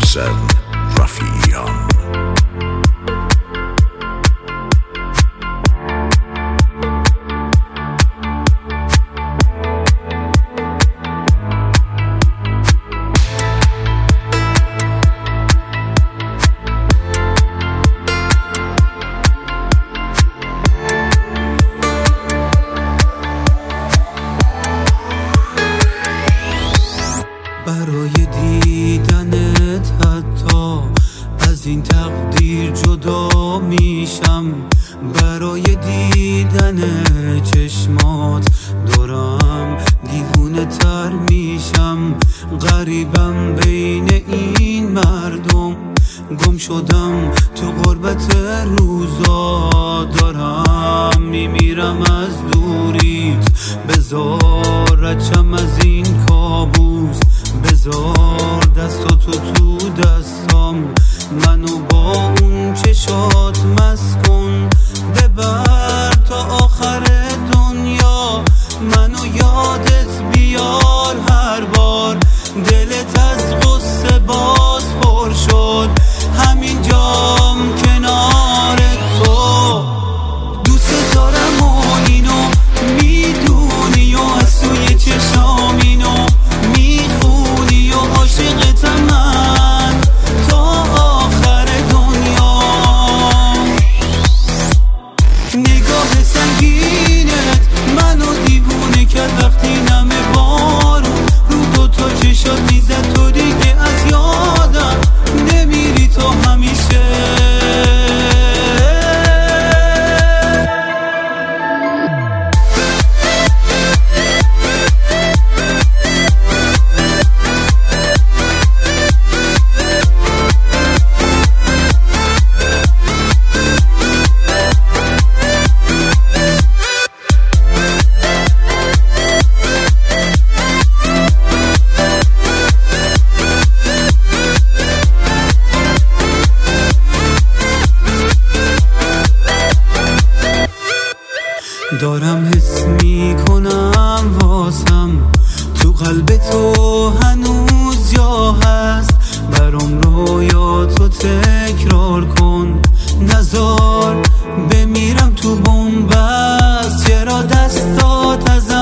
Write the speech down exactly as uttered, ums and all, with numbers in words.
محسن رفیعیان. برای دیدنت حتی از این تقدیر جدا میشم، برای دیدن چشمات دارم دیوونه تر میشم. غریبم بین این مردم، گم شدم تو غربت روزا، دارم میمیرم از دوریت. بذار رچم از این کابوس، بذار دستاتو تو دستام، منو با اون چشات مست کن. ببر تا آخر دنیا، منو یادت بیار هر بار. دلت از غصه باز پر شد، همین جام کنار تو. دوست دارم و اینو میدونی و از توی چشام اینو میخونی و عاشقتم من تا آخر دنیا. نگاه سنگینت منو دیوونه کرد وقتی نمه بارون رو دوتا چشات میزد. تو دیگه از یادم نمیری تو همیشه. دارم حس میکنم واسم تو قلب تو هنوز جا هست. برام رویاتو تکرار کن، نزار بمیرم تو بنبست. چرا دستات ازم